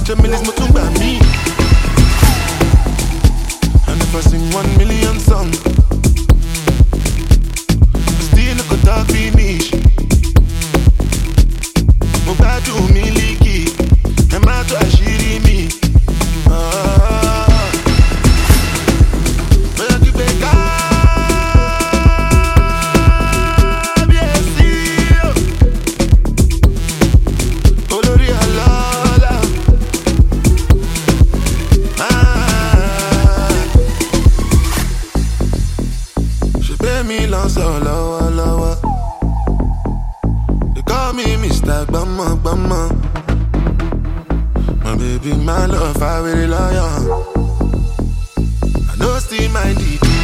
millies mutumba me. And if I sing 1 million songs, still could talk finish. Mubadu miliki, Emato ashiri mi. So lower, lower. They call me Mr. Bama, Bama. My baby, my love, I really love you. I know still my DD.